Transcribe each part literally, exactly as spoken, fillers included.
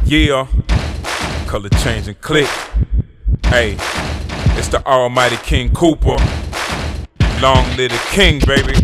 Yeah, color change and click. Hey, it's the almighty King Cooper. Long live the king, baby.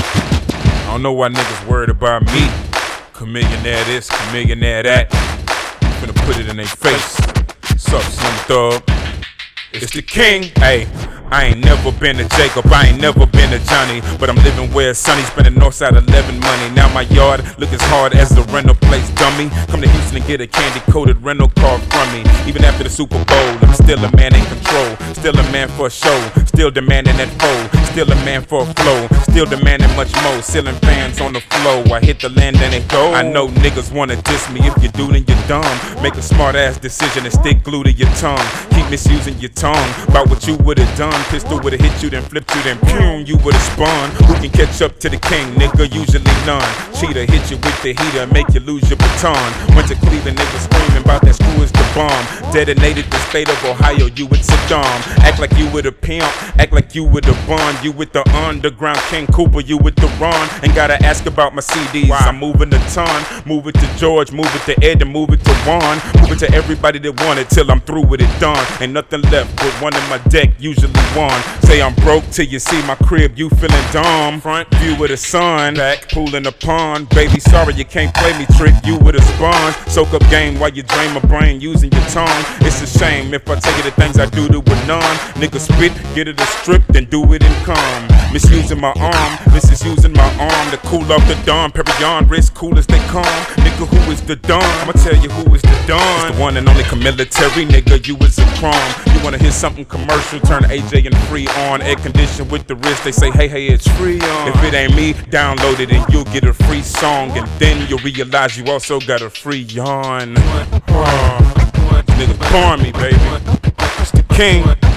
I don't know why niggas worried about me. Chamillionaire this, chamillionaire that. Finna put it in their face. Sup, Slim Thug? It's the king. Hey, I ain't never been a Jacob, I ain't never been a Johnny, but I'm living where it's sunny, spending Northside eleven money. Now my yard look as hard as the rental place, dummy. Come to Houston and get a candy-coated rental car from me. Even after the Super Bowl, I'm still a man in control. Still a man for a show, still demanding that foe. Still a man for a flow, still demanding much more. Ceiling fans on the flow, I hit the land and it go. I know niggas wanna diss me, if you do then you're dumb. Make a smart ass decision and stick glue to your tongue. Keep misusing your tongue, about what you would've done. Pistol would've hit you, then flipped you, then pew, you would've spun. Who can catch up to the king, nigga? Usually none. Cheater hit you with the heater, make you lose your baton. Went to Cleveland, they was screaming about that school is the bomb. Detonated the state of Ohio, you with Saddam. Act like you with a pimp, act like you with a bond. You with the underground King Cooper, you with the Ron. Ain't gotta ask about my C Ds, wow. I'm moving a ton. Move it to George, move it to Ed, and move it to Juan. Move it to everybody that want it till I'm through with it done. Ain't nothing left but one in my deck, usually one. Say I'm broke till you see my crib, you feeling dumb. Front view with the sun, back pool in the pond. Baby, sorry you can't play me trick, you with a sponge. Soak up game while you drain my brain using your tongue. It's a shame if I tell you the things I do to a none. Nigga spit, get it a strip, then do it in calm. Misusing my arm, this is using my arm to cool off the dawn. Perion, wrist cool as they come. Nigga, who is the dawn? I'ma tell you who is the dawn. It's the one and only military, nigga, you is a prom. You wanna hear something commercial, turn A J and free on. Air condition with the wrist, they say, hey, hey, it's free on. If it ain't me, download it and you'll get a free song. And then you'll realize you also got a free yawn. Oh, nigga, bar me, baby. It's the king.